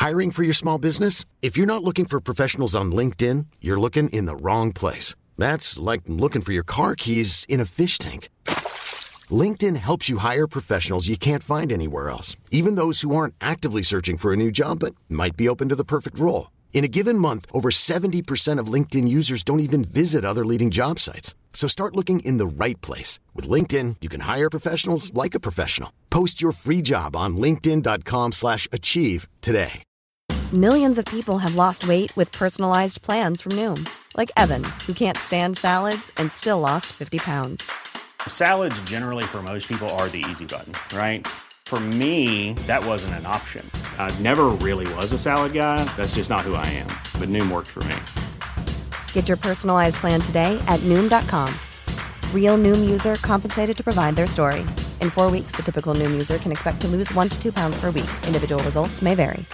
Hiring for your small business? If you're not looking for professionals on LinkedIn, you're looking in the wrong place. That's like looking for your car keys in a fish tank. LinkedIn helps you hire professionals you can't find anywhere else, even those who aren't actively searching for a new job but might be open to the perfect role. In a given month, over 70% of LinkedIn users don't even visit other leading job sites. So start looking in the right place. With LinkedIn, you can hire professionals like a professional. Post your free job on linkedin.com/achieve today. Millions of people have lost weight with personalized plans from Noom. Like Evan, who can't stand salads and still lost 50 pounds. Salads generally for most people are the easy button, right? For me, that wasn't an option. I never really was a salad guy. That's just not who I am. But Noom worked for me. Get your personalized plan today at Noom.com. Real Noom user compensated to provide their story. In 4 weeks, the typical Noom user can expect to lose 1 to 2 pounds per week. Individual results may vary.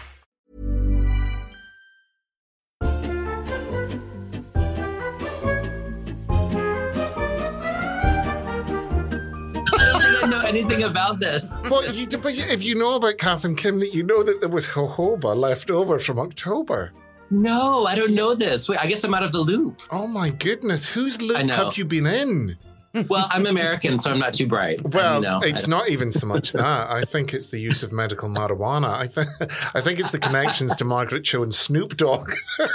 I don't know anything about this. Well, but if you know about Kath and Kim, you know that there was jojoba left over from October. No, I don't know this. Wait, I guess I'm out of the loop. Oh my goodness, whose loop have you been in? Well, I'm American, so I'm not too bright. Well, it's not even so much that. I think it's the use of medical marijuana. I think it's the connections to Margaret Cho and Snoop Dogg.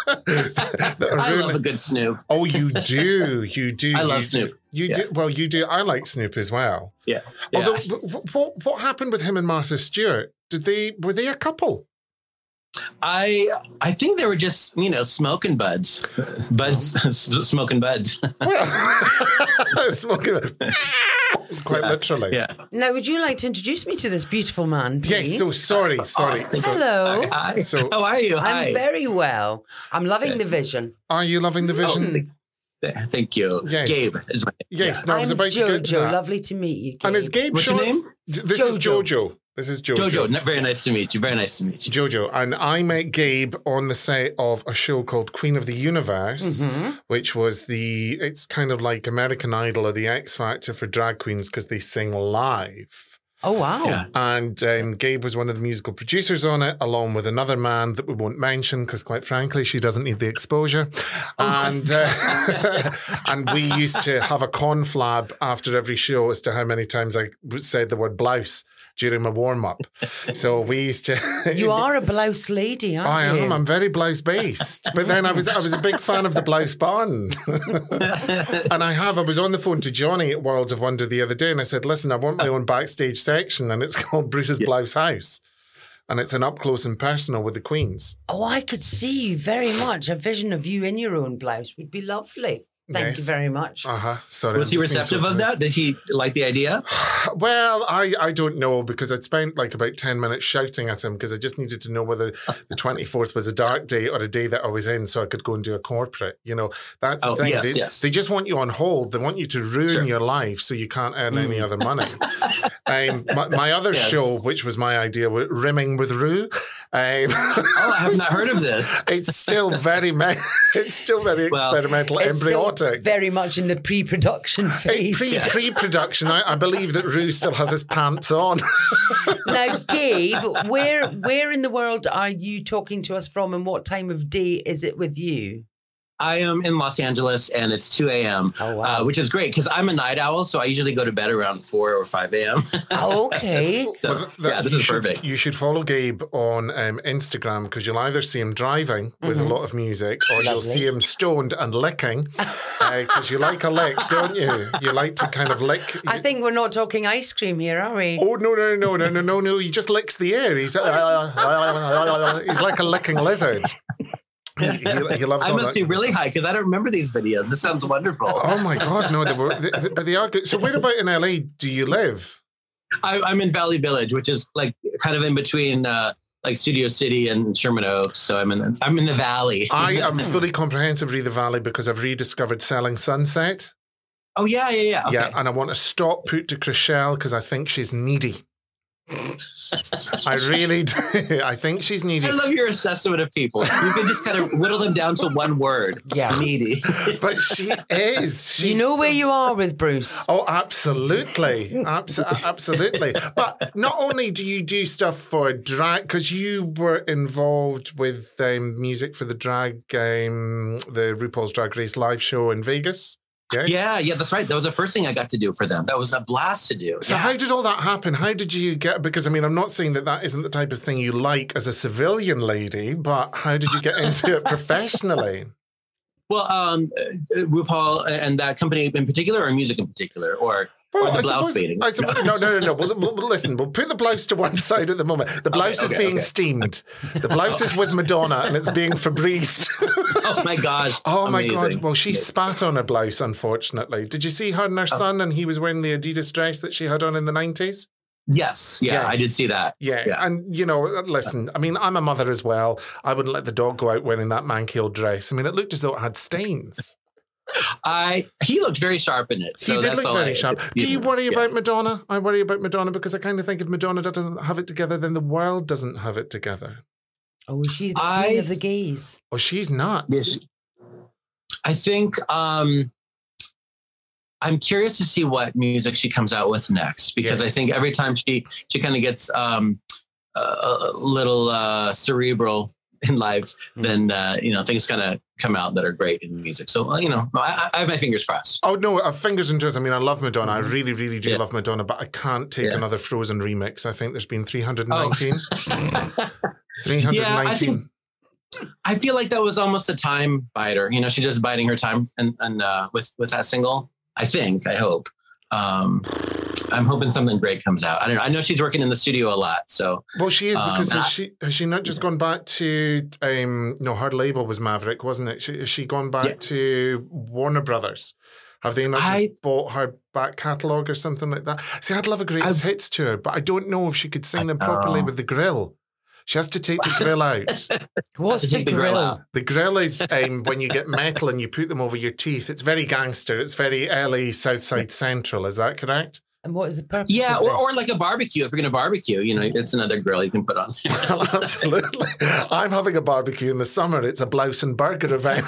I love a good Snoop. Oh, you do. You do. I love Snoop. You do. Well, you do. I like Snoop as well. Yeah. Although, what happened with him and Martha Stewart? Were they a couple? I think they were just, smoking buds. Smoking buds. Well, smoking quite literally. Yeah. Now, would you like to introduce me to this beautiful man, please? Yes, so sorry. Hello. Hi. How are you? Hi. I'm very well. I'm loving the vision. Are you loving the vision? Thank you. Yes. Gabe is my name. Yes, no, I was about to go to Jojo. that. Lovely to meet you, Gabe. And is Gabe What's your name? This is Jojo. This is Jojo. Jojo, very nice to meet you. Very nice to meet you. Jojo. And I met Gabe on the set of a show called Queen of the Universe, which was it's kind of like American Idol or the X Factor for drag queens because they sing live. Oh, wow. Yeah. And Gabe was one of the musical producers on it, along with another man that we won't mention because, quite frankly, she doesn't need the exposure. And and we used to have a conflab after every show as to how many times I said the word blouse during my warm-up. So we used to... You are a blouse lady, aren't you? I am. I'm very blouse-based. But then I was a big fan of the blouse bun. And I was on the phone to Johnny at World of Wonder the other day, and I said, listen, I want my own backstage section, and it's called Bruce's Blouse House. And it's an up-close and personal with the queens. Oh, I could see you very much. A vision of you in your own blouse would be lovely. Thank you very much. Sorry. Was he receptive of that? Did he like the idea? Well, I don't know because I'd spent like about 10 minutes shouting at him because I just needed to know whether the 24th was a dark day or a day that I was in so I could go and do a corporate. That's the thing. Yes. They just want you on hold. They want you to ruin your life so you can't earn any other money. My other show, which was my idea, was Rimming with Rue. I have not heard of this. It's still very experimental, embryonic. Very much in the pre-production phase. Pre-production. I believe that Rue still has his pants on. Now, Gabe, where in the world are you talking to us from, and what time of day is it with you? I am in Los Angeles, and it's 2 a.m., which is great because I'm a night owl, so I usually go to bed around 4 or 5 a.m. Oh, okay. So, this is perfect. You should follow Gabe on Instagram because you'll either see him driving with a lot of music or you'll see him stoned and licking because you like a lick, don't you? You like to kind of lick. I think we're not talking ice cream here, are we? Oh, no. He just licks the air. He's like a licking lizard. He loves I must be really high because I don't remember these videos. This sounds wonderful. Oh my God, no, but they are good. So where about in LA do you live? I'm in Valley Village, which is like kind of in between like Studio City and Sherman Oaks. So I'm in the Valley. I am fully comprehensively the Valley because I've rediscovered Selling Sunset. Oh, yeah. Okay. Yeah, and I want to stop Put to Chrishell because I think she's needy. I really do. I think she's needy. I love your assessment of people. You can just kind of whittle them down to one word. Yeah. Needy. But she is. You know where you are with Bruce. Oh, absolutely. Absolutely. But not only do you do stuff for drag, because you were involved with music for the the RuPaul's Drag Race live show in Vegas. Yes? Yeah, that's right. That was the first thing I got to do for them. That was a blast to do. So how did all that happen? How did you get, because I mean, I'm not saying that isn't the type of thing you like as a civilian lady, but how did you get into it professionally? Well, RuPaul and that company in particular, or music in particular, or the blouse fading? No. Well, listen, we'll put the blouse to one side at the moment. The blouse is being steamed. The blouse is with Madonna and it's being Febrezed. Oh my gosh. Oh my God. Well, she spat on her blouse, unfortunately. Did you see her and her son and he was wearing the Adidas dress that she had on in the 90s? Yes. I did see that. Yeah. And, listen, I mean, I'm a mother as well. I wouldn't let the dog go out wearing that manky dress. I mean, it looked as though it had stains. He looked very sharp in it. So he did look very sharp. Do you worry about Madonna? I worry about Madonna because I kind of think if Madonna doesn't have it together, then the world doesn't have it together. Oh, she's the queen of the gays. Oh, she's nuts. Yes. I think I'm curious to see what music she comes out with next, because I think every time she kind of gets a little cerebral in life, then things kind of come out that are great in music. So I have my fingers crossed. Oh no, fingers and toes. I mean, I love Madonna. I really, really do love Madonna, but I can't take another Frozen remix. I think there's been 319. 319. I feel like that was almost a time biter. She's just biding her time, and with that single. I hope. I'm hoping something great comes out. I don't know. I know she's working in the studio a lot. So well, she is, because has she not just gone back to her label was Maverick, wasn't it? Has she gone back to Warner Brothers? Have they not just bought her back catalogue or something like that? See, I'd love a greatest hits tour, but I don't know if she could sing them properly with the grill. She has to take the grill out. What's the grill? The grill is when you get metal and you put them over your teeth. It's very gangster. It's very LA Southside Central. Is that correct? And what is the purpose? Yeah, or like a barbecue. If you're going to barbecue, it's another grill you can put on. Well, absolutely. I'm having a barbecue in the summer. It's a blouse and burger event.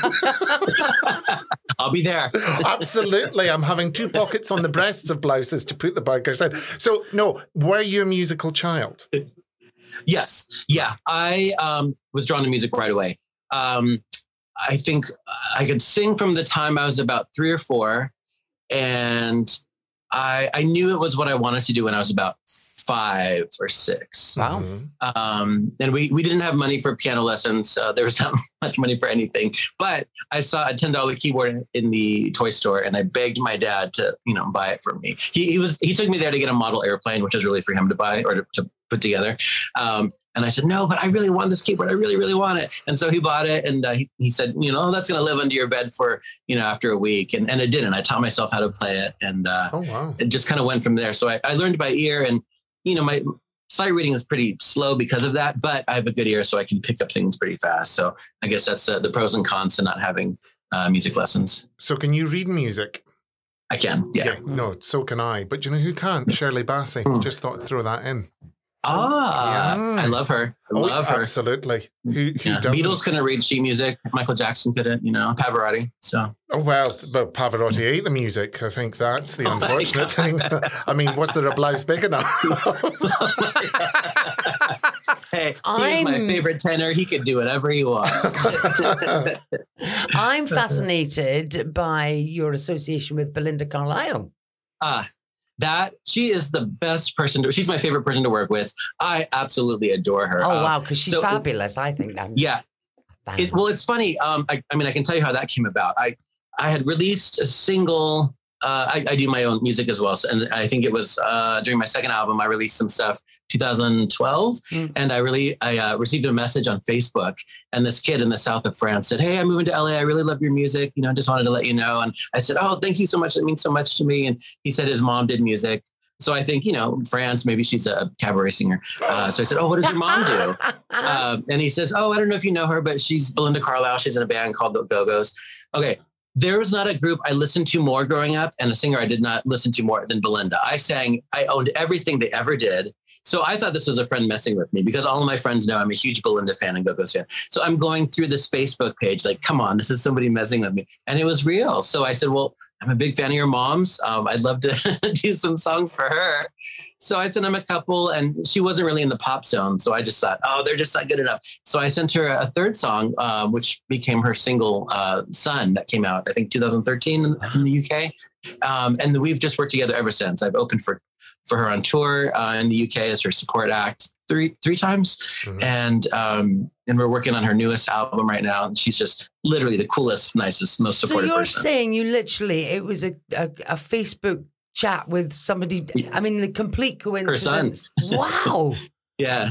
I'll be there. Absolutely. I'm having 2 pockets on the breasts of blouses to put the burgers in. So, no, were you a musical child? Yes. Yeah. I was drawn to music right away. I think I could sing from the time I was about 3 or 4. And I knew it was what I wanted to do when I was about 5 or 6. Wow. And we didn't have money for piano lessons. There was not much money for anything. But I saw a $10 keyboard in the toy store, and I begged my dad to, buy it for me. He took me there to get a model airplane, which was really for him to buy or to put together. And I said, no, but I really want this keyboard. I really, really want it. And so he bought it, and he said, that's going to live under your bed for, after a week. And it didn't. I taught myself how to play it. And it just kind of went from there. So I learned by ear, and, my sight reading is pretty slow because of that, but I have a good ear, so I can pick up things pretty fast. So I guess that's the pros and cons to not having music lessons. So can you read music? I can, yeah. No, so can I. But you know who can't? Shirley Bassey. Just thought I'd throw that in. I love her. I love her. Absolutely. Who doesn't? Beatles couldn't read sheet music. Michael Jackson couldn't, Pavarotti. So. Oh, well, but Pavarotti ate the music. I think that's the unfortunate thing. I mean, was there a blouse big enough? Hey, he's my favorite tenor. He could do whatever he wants. I'm fascinated by your association with Belinda Carlisle. That she is the best person she's my favorite person to work with. I absolutely adore her. Oh, wow. Because she's fabulous. I think that. Yeah. It's funny. I can tell you how that came about. I had released a single. I do my own music as well. And I think it was during my second album, I released some stuff 2012. And I received a message on Facebook, and this kid in the south of France said, hey, I'm moving to LA. I really love your music. I just wanted to let you know. And I said, oh, thank you so much. That means so much to me. And he said his mom did music. So I think, France, maybe she's a cabaret singer. So I said, oh, what does your mom do? And he says, oh, I don't know if you know her, but she's Belinda Carlisle. She's in a band called the Go-Go's. Okay. There was not a group I listened to more growing up, and a singer I did not listen to more than Belinda. I owned everything they ever did. So I thought this was a friend messing with me because all of my friends know I'm a huge Belinda fan and Go-Go's fan. So I'm going through this Facebook page like, come on, this is somebody messing with me. And it was real. So I said, well, I'm a big fan of your mom's. I'd love to do some songs for her. So I sent him a couple and she wasn't really in the pop zone. So I just thought, oh, they're just not good enough. So I sent her a third song, which became her single, Sun, that came out, I think 2013 in the UK. And we've just worked together ever since. I've opened for her on tour in the UK as her support act three times. Mm-hmm. And we're working on her newest album right now. And she's just literally the coolest, nicest, most supportive person. So you're saying it was a Facebook chat with somebody, I mean, the complete coincidence. Her son. Wow. Yeah.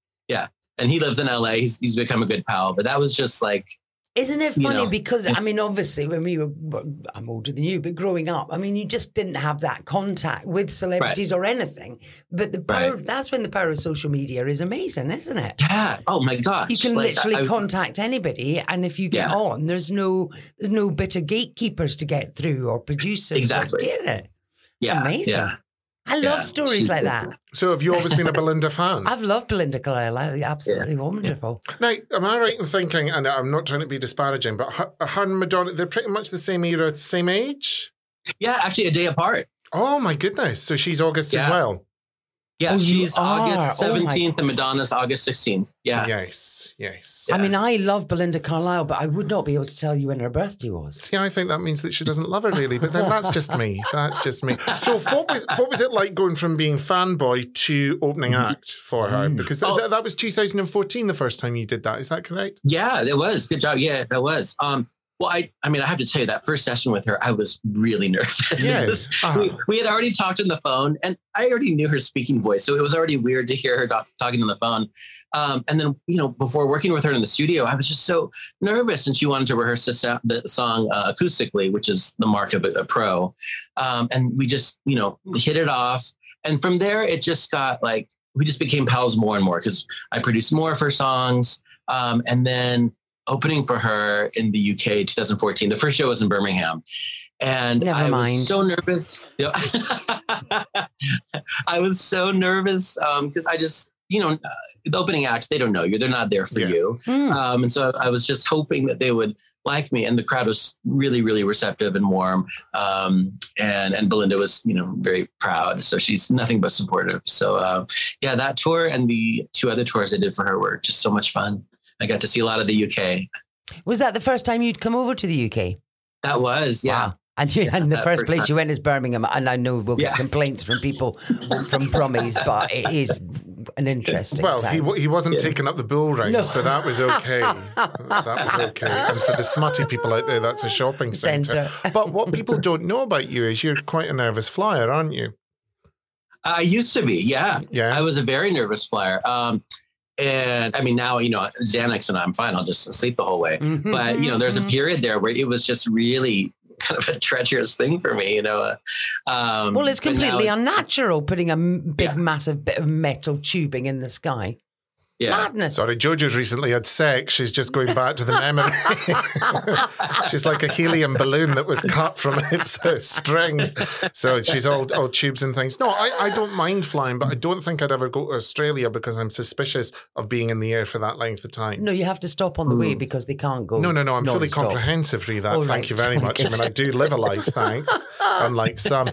And he lives in LA. He's become a good pal, but that was just like, isn't it funny? Because, I mean, obviously when I'm older than you, but growing up, I mean, you just didn't have that contact with celebrities or anything. But the power, that's when the power of social media is amazing, isn't it? Yeah. Oh my gosh. You can literally contact anybody. And if you get on, there's no bitter gatekeepers to get through or producers. Exactly. Yeah. Amazing. Yeah. I love stories like that. So have you always been a Belinda fan? I've loved Belinda Carlisle. Absolutely wonderful. Now, am I right in thinking, and I'm not trying to be disparaging, but her and Madonna, they're pretty much the same era, same age? Yeah, actually a day apart. Oh my goodness. So she's August as well? Yeah, she's August 17th and Madonna's August 16th. Yeah. Yes. Yeah. I mean, I love Belinda Carlisle, but I would not be able to tell you when her birthday was. See, I think that means that she doesn't love her really, but then that's just me. So what was it like going from being fanboy to opening act for her? Because that was 2014 the first time you did that. Is that correct? Yeah, it was. Good job. Yeah, it was. Well, I mean, I have to tell you that first session with her, I was really nervous. Yes. We had already talked on the phone and I already knew her speaking voice. So it was already weird to hear her talking on the phone. And then, before working with her in the studio, I was just so nervous and she wanted to rehearse the song acoustically, which is the mark of a pro. And we just, hit it off. And from there, it just got like, we just became pals more and more because I produced more of her songs. And then opening for her in the UK 2014. The first show was in Birmingham. And I was so nervous. I was so nervous because I just, the opening acts, they don't know you. They're not there for you. And so I was just hoping that they would like me. And the crowd was really, really receptive and warm. And Belinda was, very proud. So she's nothing but supportive. So that tour and the two other tours I did for her were just so much fun. I got to see a lot of the UK. Was that the first time you'd come over to the UK? That was, yeah. Wow. And the first place you went is Birmingham. And I know we'll get complaints from people from Brummies, but it is an interesting time. He wasn't taking up the bull ring, so that was okay. And for the smutty people out there, that's a shopping centre. But what people don't know about you is you're quite a nervous flyer, aren't you? I used to be, yeah. I was a very nervous flyer. And I mean, now, Xanax and I'm fine. I'll just sleep the whole way. Mm-hmm, but, there's a period there where it was just really kind of a treacherous thing for me, well, it's completely unnatural putting a big, massive bit of metal tubing in the sky. Yeah. Madness. Sorry, Jojo's recently had sex. She's just going back to the memory. She's like a helium balloon that was cut from its string. So she's all tubes and things. No, I don't mind flying, but I don't think I'd ever go to Australia because I'm suspicious of being in the air for that length of time. No, you have to stop on the way because they can't go. No, I'm fully comprehensive, Rita. Thank you very much. I mean, I do live a life, thanks, unlike some.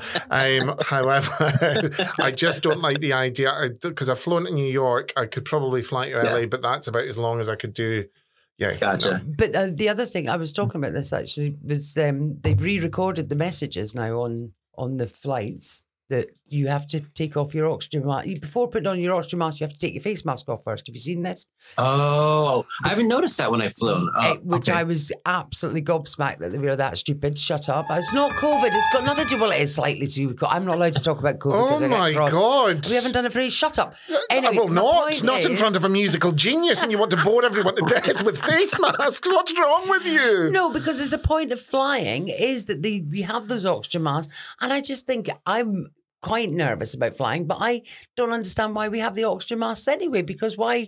However, I just don't like the idea, because I've flown to New York. I could probably fly to LA, but that's about as long as I could do. Yeah, gotcha. No. But the other thing I was talking about this actually was they've re-recorded the messages now on the flights that you have to take off your oxygen mask. Before putting on your oxygen mask, you have to take your face mask off first. Have you seen this? Oh, I haven't noticed that when I've flown. Which I was absolutely gobsmacked that they were that stupid. Shut up. It's not COVID. It's got nothing to do. Well, it is slightly to do. I'm not allowed to talk about COVID. Oh my God. We haven't done it for you. Shut up. Anyway, well, not in front of a musical genius and you want to bore everyone to death with face masks. What's wrong with you? No, because there's a point of flying is that we have those oxygen masks. And I just think I'm quite nervous about flying, but I don't understand why we have the oxygen masks anyway, because why,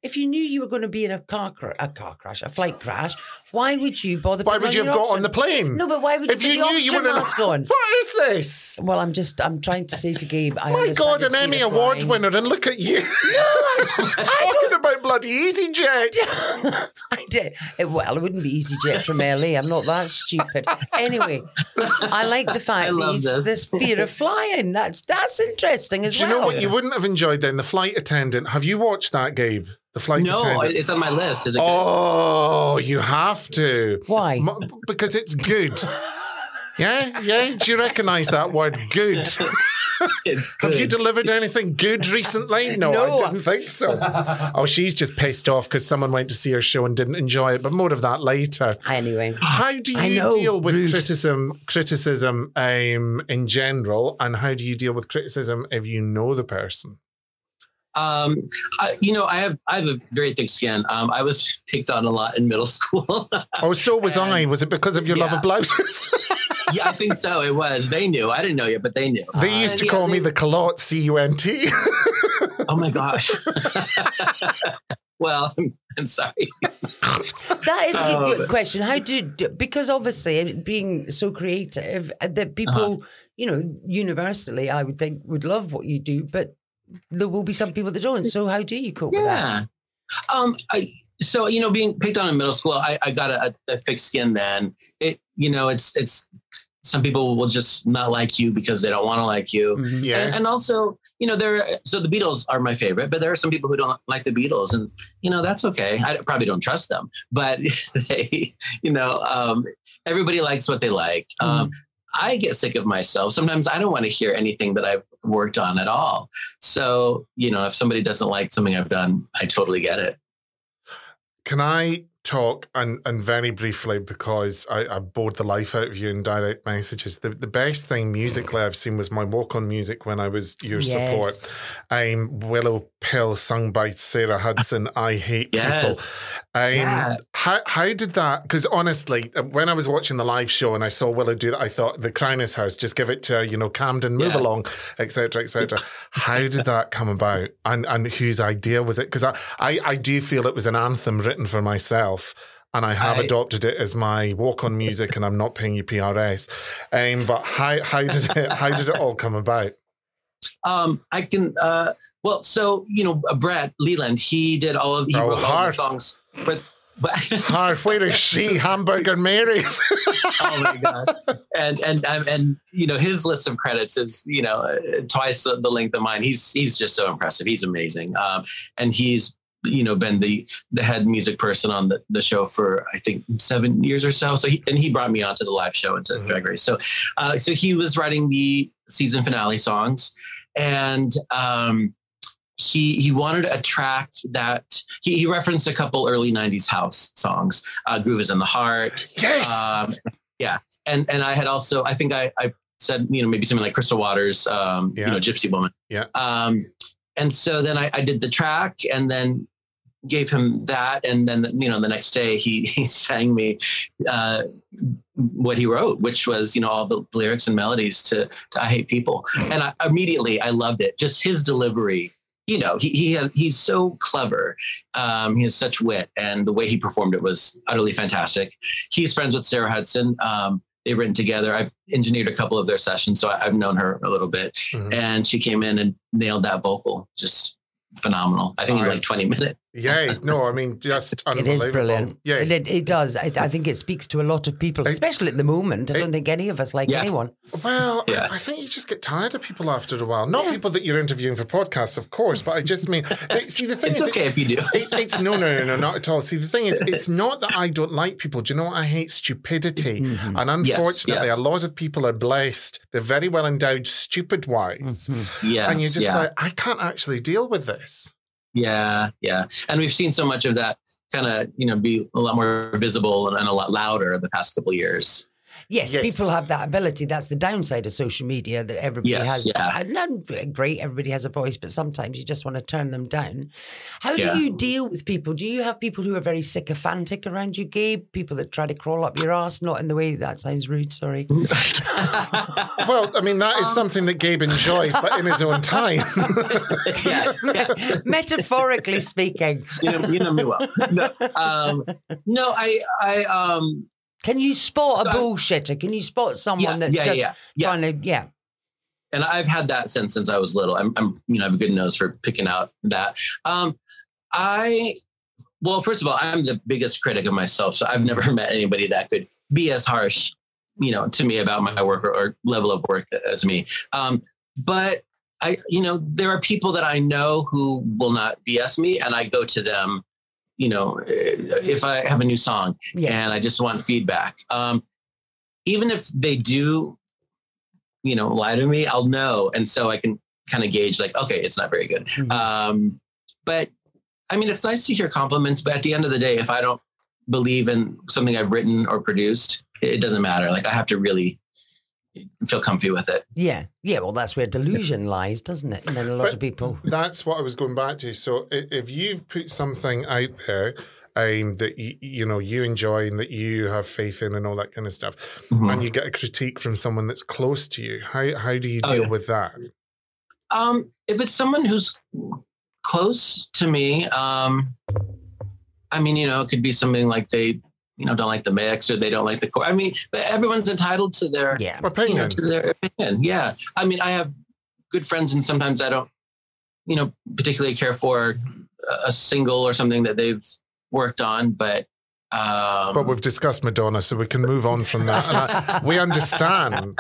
if you knew you were going to be in a flight crash, why would you bother? Why would you have got on the plane? No, but why would if you knew you were mask on? What is this? Well, I'm trying to say to Gabe, my God, an Emmy Award winner, and look at you. Talking about bloody EasyJet. I did. Well, it wouldn't be EasyJet from LA. I'm not that stupid. Anyway, I like the fact that this fear of flying. That's interesting as well. Do you know what you wouldn't have enjoyed then? The flight attendant. Have you watched that, Gabe? The flight attendant. No, it's on my list. Is it good? You have to. Why? Because it's good. Yeah? Do you recognise that word, good? It's good. Have you delivered anything good recently? No, I didn't think so. Oh, she's just pissed off because someone went to see her show and didn't enjoy it, but more of that later. Anyway. How do you deal with criticism in general, and how do you deal with criticism if you know the person? I have a very thick skin. I was picked on a lot in middle school. Oh, so was I. Was it because of your love of blouses? Yeah, I think so. It was. They knew. I didn't know yet, but they knew. They used to call me the culotte, C-U-N-T. Oh my gosh. Well, I'm sorry. That is a good question. How because obviously being so creative, that people, universally, I would think would love what you do, but there will be some people that don't. So how do you cope with that? So, being picked on in middle school, I got a thick skin then. It's some people will just not like you because they don't want to like you. Mm-hmm. Yeah. And also, so the Beatles are my favorite, but there are some people who don't like the Beatles, and, that's okay. I probably don't trust them, but they, everybody likes what they like. I get sick of myself. Sometimes I don't want to hear anything that I've worked on at all. So, if somebody doesn't like something I've done, I totally get it. Can I talk and very briefly, because I bored the life out of you in direct messages. The best thing musically I've seen was my Walk On Music when I was your support. Willow Pill sung by Sarah Hudson. I Hate People. How did that? Because honestly, when I was watching the live show and I saw Willow do that, I thought the Crowners House, just give it to her, Camden, move along, etc., etc. How did that come about? And whose idea was it? Because I do feel it was an anthem written for myself. And I have adopted it as my Walk On Music, and I'm not paying you PRS. But how did it all come about? Brett Leland, he wrote all the songs. But where is she? Hamburger Mary's. Oh my God! And his list of credits is twice the length of mine. He's just so impressive. He's amazing, and he's been the head music person on the show for I think 7 years or so. So he brought me onto the live show into Drag Race. So he was writing the season finale songs, and he wanted a track that he referenced a couple early 90s house songs. Groove Is in the Heart. Yes. And I had also, I think I said, maybe something like Crystal Waters, Gypsy Woman. Yeah. And so then I did the track and then gave him that. And then, the next day he sang me what he wrote, which was, all the lyrics and melodies to I Hate People. And I loved it. Just his delivery, he's so clever. He has such wit, and the way he performed it was utterly fantastic. He's friends with Sarah Hudson. They've written together. I've engineered a couple of their sessions, so I've known her a little bit. Mm-hmm. And she came in and nailed that vocal. Just phenomenal. I think it was like 20 minutes. Yeah, no, I mean, just unbelievable. It is brilliant. Yeah. It does. I think it speaks to a lot of people, especially at the moment. I don't think any of us like anyone. Well, I think you just get tired of people after a while. Not people that you're interviewing for podcasts, of course, but I just mean, see, the thing it's is... okay if you do. It's no, not at all. See, the thing is, it's not that I don't like people. Do you know what? I hate stupidity. Mm-hmm. And unfortunately, a lot of people are blessed. They're very well endowed, stupid-wise. Mm-hmm. Yes, and you're just like, I can't actually deal with this. Yeah. And we've seen so much of that kind of, be a lot more visible and a lot louder the past couple of years. Yes, Yes. people have that ability. That's the downside of social media, that everybody Yes, has. yeah. And great, everybody has a voice, but sometimes you just want to turn them down. How Yeah. do you deal with people? Do you have people who are very sycophantic around you, Gabe? People that try to crawl up your ass? Not in the way that sounds rude. Sorry. Well, I mean, that is something that Gabe enjoys, but in his own time. yeah. Metaphorically speaking. You know me well. No, I Can you spot a bullshitter? Can you spot someone that's just trying to, and I've had that since I was little. I'm I have a good nose for picking out that. Well, first of all, I'm the biggest critic of myself, so I've never met anybody that could be as harsh, to me about my work or level of work as me. But there are people that I know who will not BS me, and I go to them, if I have a new song and I just want feedback. Even if they do, lie to me, I'll know. And so I can kind of gauge like, okay, it's not very good. Mm-hmm. But I mean, it's nice to hear compliments, but at the end of the day, if I don't believe in something I've written or produced, it doesn't matter. Like I have to really feel comfy with it. Yeah. Well, that's where delusion lies, doesn't it? And then a lot of people. That's what I was going back to. So if you've put something out there that you enjoy and that you have faith in and all that kind of stuff, and you get a critique from someone that's close to you, how do you deal with that? If it's someone who's close to me, it could be something like they don't like the mix or they don't like the core. I mean, but everyone's entitled to their opinion. To their opinion. Yeah. I mean, I have good friends and sometimes I don't, particularly care for a single or something that they've worked on, but we've discussed Madonna, so we can move on from that. And we understand.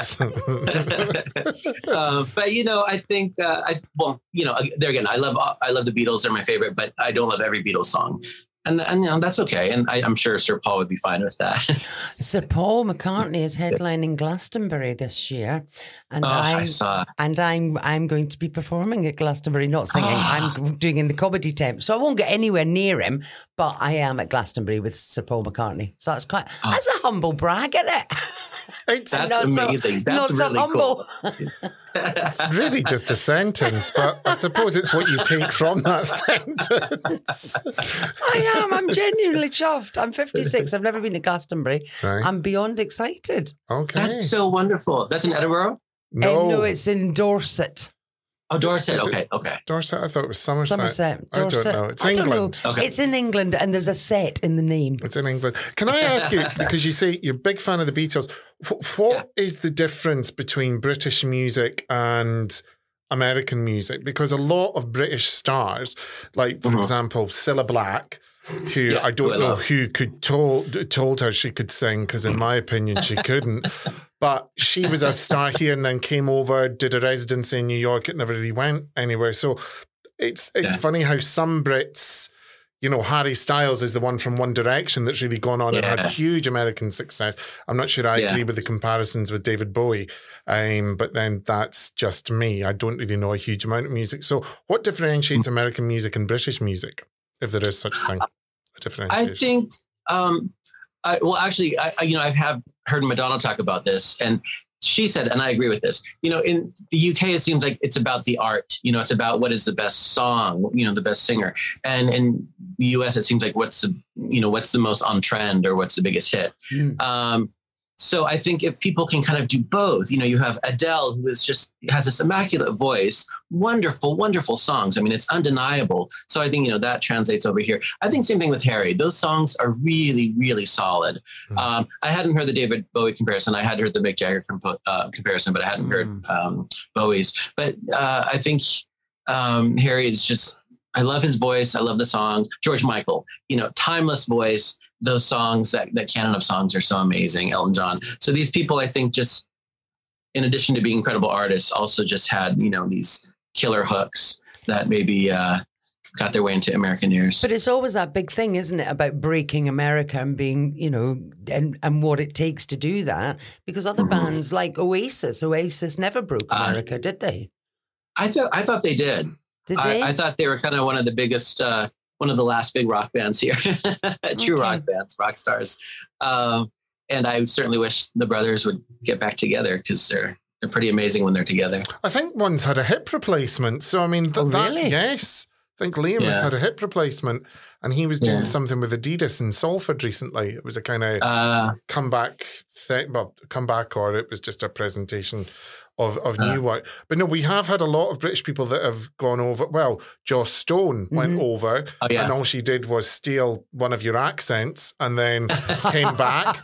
But I think there again, I love the Beatles. They're my favorite, but I don't love every Beatles song. And that's okay. And I'm sure Sir Paul would be fine with that. Sir Paul McCartney is headlining Glastonbury this year. And I saw. And I'm going to be performing at Glastonbury, not singing. I'm doing in the comedy tent. So I won't get anywhere near him, but I am at Glastonbury with Sir Paul McCartney. So that's that's a humble brag, isn't it? That's amazing. That's not really humble. Cool. It's really just a sentence, but I suppose it's what you take from that sentence. I'm genuinely chuffed. I'm 56. I've never been to Glastonbury. Right. I'm beyond excited. Okay. That's so wonderful. That's in Edinburgh? No, it's in Dorset. Oh, Dorset. Okay. Dorset, I thought it was Somerset. Dorset. I don't know. It's I don't England. know. Okay. It's in England and there's a set in the name. It's in England. Can I ask you, because you say you're a big fan of the Beatles, what is the difference between British music and American music? Because a lot of British stars, like, for example, Cilla Black, who I don't know who told her she could sing, because in my opinion, she couldn't. But she was a star here and then came over, did a residency in New York. It never really went anywhere. So it's funny how some Brits, Harry Styles is the one from One Direction that's really gone on and had huge American success. I'm not sure I agree with the comparisons with David Bowie, but then that's just me. I don't really know a huge amount of music. So what differentiates American music and British music, if there is such a thing? A differentiation? I think, I have heard Madonna talk about this, and she said, and I agree with this, in the UK, it seems like it's about the art, it's about what is the best song, the best singer. And in the US, it seems like what's the most on trend or what's the biggest hit. So I think if people can kind of do both, you have Adele, who has this immaculate voice, wonderful, wonderful songs. I mean, it's undeniable. So I think, that translates over here. I think same thing with Harry. Those songs are really, really solid. I hadn't heard the David Bowie comparison. I had heard the Mick Jagger comparison, but I hadn't heard Bowie's. But I think Harry is just, I love his voice. I love the songs. George Michael, timeless voice. Those songs, that canon of songs are so amazing. Elton John. So these people, I think, just in addition to being incredible artists, also just had, these killer hooks that maybe got their way into American ears. But it's always that big thing, isn't it, about breaking America and being, and what it takes to do that. Because other bands like Oasis never broke America, did they? I thought they did. Did they? I thought they were kind of one of the biggest. One of the last big rock bands here, true rock bands, rock stars. And I certainly wish the brothers would get back together because they're pretty amazing when they're together. I think one's had a hip replacement. So, I mean, really? Yes. I think Liam has had a hip replacement, and he was doing something with Adidas in Salford recently. It was a kind of comeback thing, or it was just a presentation of new work. But no, we have had a lot of British people that have gone over. Well, Joss Stone went over, and all she did was steal one of your accents and then came back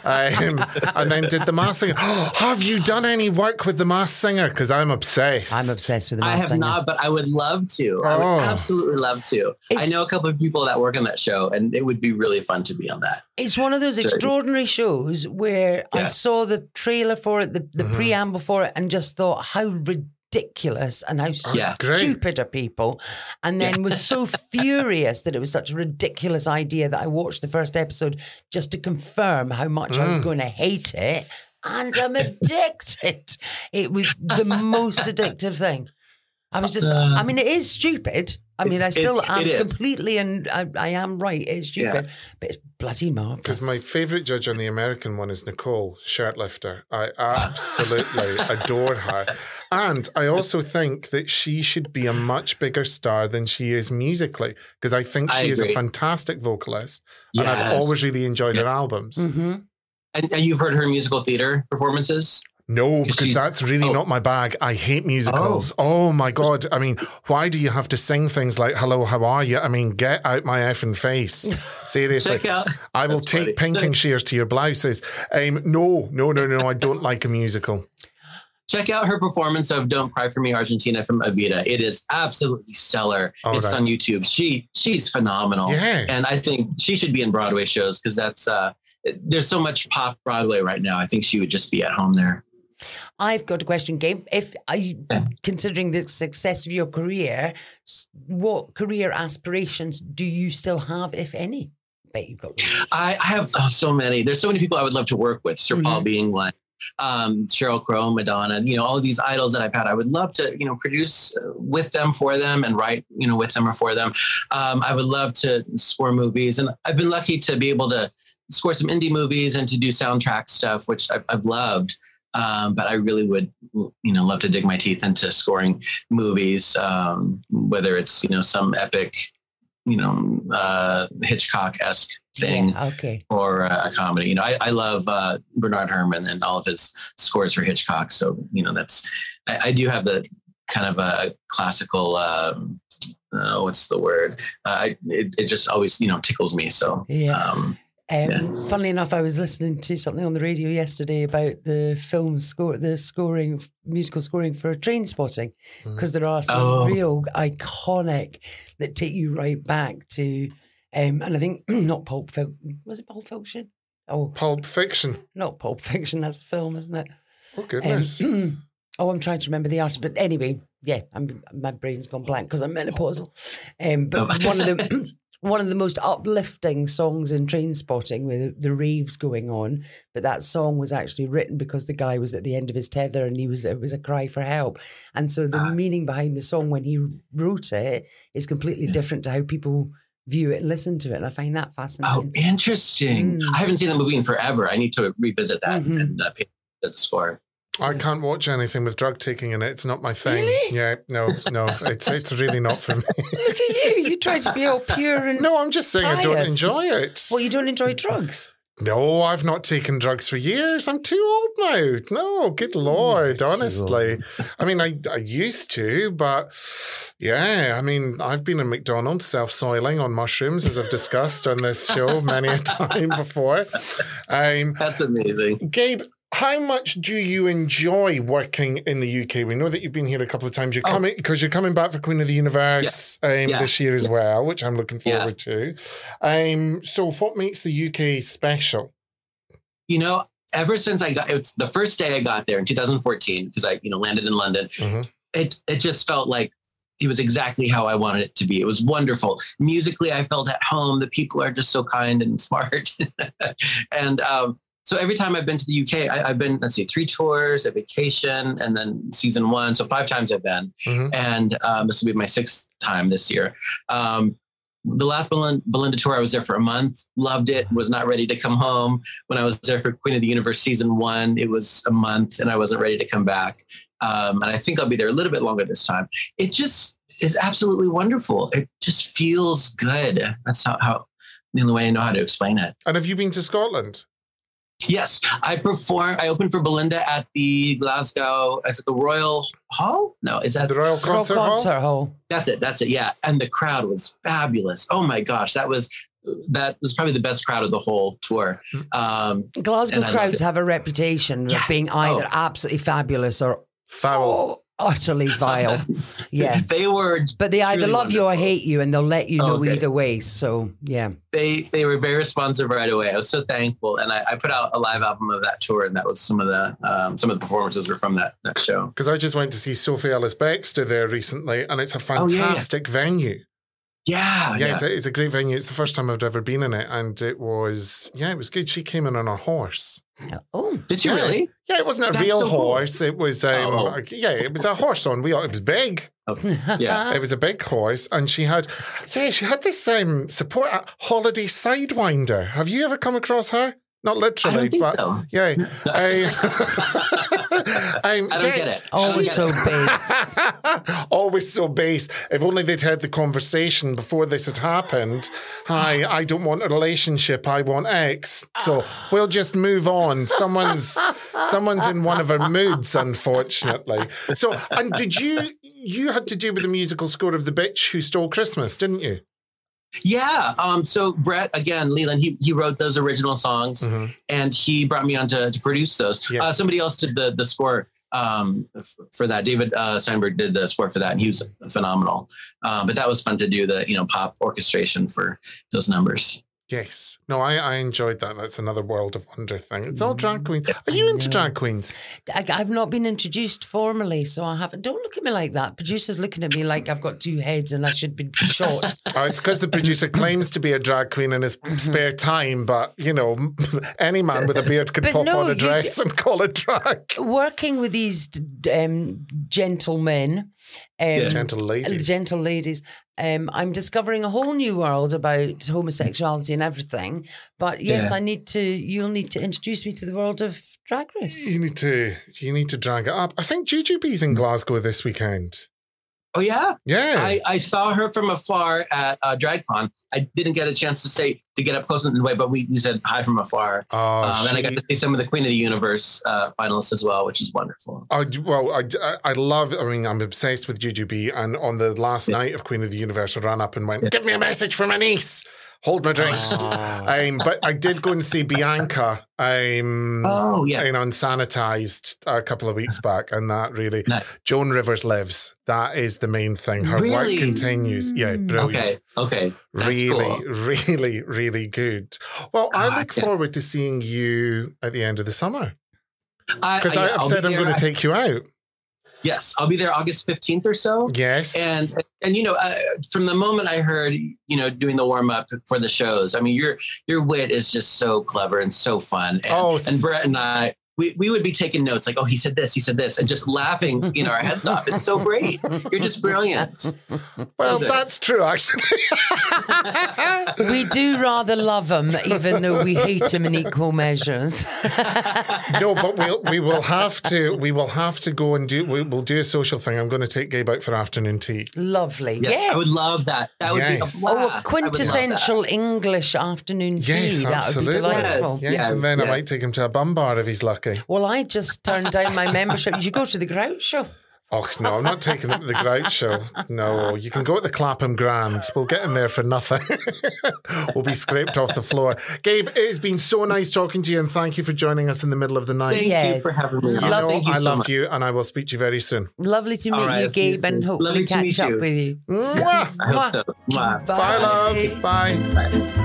and then did The Masked Singer. Have you done any work with The Masked Singer? Because I'm obsessed. I'm obsessed with The Masked Singer. I have not, but I would love to. I would absolutely love to. I know a couple of people that work on that show, and it would be really fun to be on that. It's one of those extraordinary shows where I saw the trailer for it, the preamble for it, and just thought how ridiculous and how stupid are people, and then was so furious that it was such a ridiculous idea that I watched the first episode just to confirm how much I was going to hate it, and I'm addicted. It was the most addictive thing. I was just, I mean, it is stupid. I mean, I still am completely, and I am right, it's stupid, but it's bloody marvellous. Because my favourite judge on the American one is Nicole Shirtlifter. I absolutely adore her. And I also think that she should be a much bigger star than she is musically, because I think she is a fantastic vocalist, and I've always really enjoyed her albums. Mm-hmm. And you've heard her musical theatre performances? No, because that's really not my bag. I hate musicals. Oh my God. I mean, why do you have to sing things like, hello, how are you? I mean, get out my effing face. Seriously. I will take pinking shears to your blouses. No, I don't like a musical. Check out her performance of Don't Cry For Me, Argentina from Evita. It is absolutely stellar. It's on YouTube. She's phenomenal. Yeah. And I think she should be in Broadway shows because that's there's so much pop Broadway right now. I think she would just be at home there. I've got a question, Gabe. Considering the success of your career, what career aspirations do you still have, if any? Bet you've got. I have so many. There's so many people I would love to work with. Sir Paul being one, Sheryl Crow, Madonna. All these idols that I've had. I would love to, produce with them, for them, and write, with them or for them. I would love to score movies, and I've been lucky to be able to score some indie movies and to do soundtrack stuff, which I've loved. But I really would, love to dig my teeth into scoring movies, whether it's, some epic, Hitchcock-esque thing or a comedy. I love Bernard Herrmann and all of his scores for Hitchcock. So, I do have the kind of a classical, what's the word? It just always, tickles me. So, funnily enough, I was listening to something on the radio yesterday about the film score, musical scoring for Trainspotting, because there are some real iconic that take you right back to, and I think not Pulp Fiction. Was it Pulp Fiction? Oh, Pulp Fiction. Not Pulp Fiction. That's a film, isn't it? Oh goodness. I'm trying to remember the artist, but anyway, my brain's gone blank because I'm menopausal. But one of the most uplifting songs in Trainspotting with the raves going on, but that song was actually written because the guy was at the end of his tether and it was a cry for help. And so the meaning behind the song when he wrote it is completely different to how people view it and listen to it. And I find that fascinating. Oh, interesting. I haven't seen the movie in forever. I need to revisit that and pay the score. I can't watch anything with drug taking in it. It's not my thing. Really? Yeah, no. It's really not for me. Look at you. You try to be all pure and No, I'm just saying pious. I don't enjoy it. Well, you don't enjoy drugs? No, I've not taken drugs for years. I'm too old now. No, good Lord, honestly. I mean, I used to, but yeah, I mean, I've been in McDonald's self-soiling on mushrooms, as I've discussed on this show many a time before. That's amazing. Gabe, how much do you enjoy working in the UK? We know that you've been here a couple of times. You're coming back for Queen of the Universe this year as well, which I'm looking forward to. So what makes the UK special? Ever since it was the first day I got there in 2014, because I, landed in London, it just felt like it was exactly how I wanted it to be. It was wonderful. Musically, I felt at home. The people are just so kind and smart. And, so every time I've been to the UK, I've been, 3 tours, a vacation, and then season 1. So 5 times I've been. And this will be my 6th time this year. the last Belinda tour, I was there for a month, loved it, was not ready to come home. When I was there for Queen of the Universe season 1, it was a month and I wasn't ready to come back. And I think I'll be there a little bit longer this time. It just is absolutely wonderful. It just feels good. That's how the only way I know how to explain it. And have you been to Scotland? Yes, I opened for Belinda at the Glasgow, is it the Royal Hall? No, is that The Royal Concert Hall? That's it. Yeah. And the crowd was fabulous. Oh my gosh. That was probably the best crowd of the whole tour. Glasgow crowds have a reputation of being either absolutely fabulous or foul. Utterly vile. Yeah. They either love you or wonderful. hate you, and they'll let you know either way. So, yeah. They were very responsive right away. I was so thankful. And I put out a live album of that tour, and that was some of the performances were from that show. Because I just went to see Sophie Ellis-Bextor there recently, and it's a fantastic venue. Yeah. It's a great venue. It's the first time I've ever been in it, and it was good. She came in on a horse. Oh, did she really? Yeah, it wasn't a real horse. Cool. It was, it was a horse on wheel. It was big. Yeah, it was a big horse, and she had this support holiday sidewinder. Have you ever come across her? Not literally, I don't think but so. Yeah. I don't get it. Always so base. Always so base. If only they'd had the conversation before this had happened. Hi, I don't want a relationship. I want X. So we'll just move on. Someone's in one of her moods, unfortunately. So, and did you had to do with the musical score of The Bitch Who Stole Christmas, didn't you? Yeah. So Brett, again, Leland, he wrote those original songs, and he brought me on to produce those. Yes. Somebody else did the score for that. David Steinberg did the score for that, and he was phenomenal. But that was fun to do the pop orchestration for those numbers. Yes. No, I enjoyed that. That's another World of Wonder thing. It's all drag queens. Are you into drag queens? I've not been introduced formally, so I haven't. Don't look at me like that. Producer's looking at me like I've got two heads and I should be short. It's because the producer claims to be a drag queen in his spare time, but, any man with a beard could pop on a dress and call it drag. Working with these gentlemen... gentle ladies. I'm discovering a whole new world about homosexuality and everything. But yes, you'll need to introduce me to the world of Drag Race. You need to drag it up. I think Jujubee's in Glasgow this weekend. Oh, yeah? Yeah. I saw her from afar at DragCon. I didn't get a chance to get up close in the way, but we said hi from afar. And I got to see some of the Queen of the Universe finalists as well, which is wonderful. I love, I'm obsessed with Jujubee. And on the last night of Queen of the Universe, I ran up and went, give me a message from my niece. Hold my dress. But I did go and see Bianca in Unsanitized a couple of weeks back, and that really... Nice. Joan Rivers lives. That is the main thing. Her work continues. Yeah, brilliant. Okay. That's really, cool. really, really good. Well, I look forward to seeing you at the end of the summer. Because I've said I'm going to take you out. Yes, I'll be there August 15th or so. Yes. And from the moment I heard, doing the warm up for the shows, I mean, your wit is just so clever and so fun. And Brett and I, we would be taking notes like, oh, he said this, and just laughing, our heads off. It's so great. You're just brilliant. Well, that's true, actually. We do rather love him, even though we hate him in equal measures. No, but we will have to go and we'll do a social thing. I'm going to take Gabe out for afternoon tea. Lovely. Yes. I would love that. That would be a blast. Oh, a quintessential English afternoon tea. Yes, that absolutely. would be delightful. Yes, and then I might take him to a bum bar if he's lucky. Well, I just turned down my membership. You should go to the Grouch Show. Oh, no, I'm not taking it to the Grouch Show. No, you can go at the Clapham Grand. We'll get in there for nothing. We'll be scraped off the floor. Gabe, it has been so nice talking to you, and thank you for joining us in the middle of the night. Thank you for having me. I love you, and I will speak to you very soon. Lovely to meet you, Gabe, and hopefully catch up with you. Mwah. I hope so. Bye, love. Bye. Bye.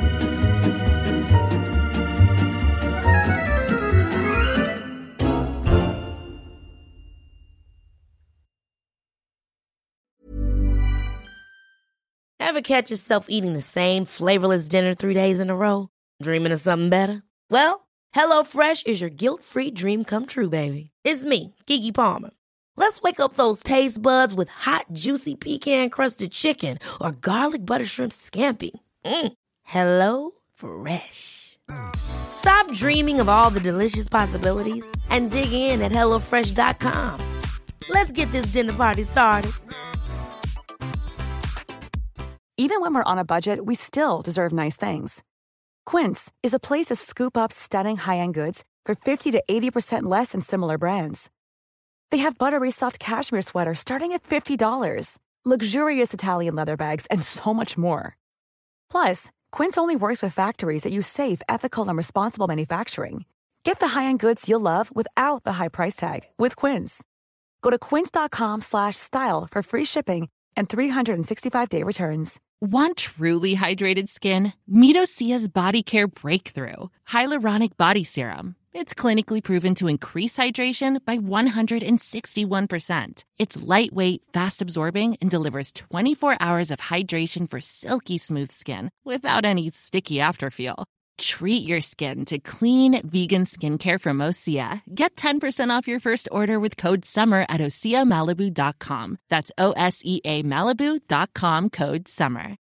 Ever catch yourself eating the same flavorless dinner 3 days in a row? Dreaming of something better? Well, HelloFresh is your guilt-free dream come true, baby. It's me, Keke Palmer. Let's wake up those taste buds with hot, juicy pecan-crusted chicken or garlic butter shrimp scampi. Hello Fresh. Stop dreaming of all the delicious possibilities and dig in at HelloFresh.com. Let's get this dinner party started. Even when we're on a budget, we still deserve nice things. Quince is a place to scoop up stunning high-end goods for 50 to 80% less than similar brands. They have buttery soft cashmere sweaters starting at $50, luxurious Italian leather bags, and so much more. Plus, Quince only works with factories that use safe, ethical, and responsible manufacturing. Get the high-end goods you'll love without the high price tag with Quince. Go to quince.com/style for free shipping and 365-day returns. Want truly hydrated skin? Meet Osea's Body Care Breakthrough Hyaluronic Body Serum. It's clinically proven to increase hydration by 161%. It's lightweight, fast-absorbing, and delivers 24 hours of hydration for silky smooth skin without any sticky afterfeel. Treat your skin to clean, vegan skincare from Osea. Get 10% off your first order with code SUMMER at OseaMalibu.com. That's OSEA Malibu.com, code SUMMER.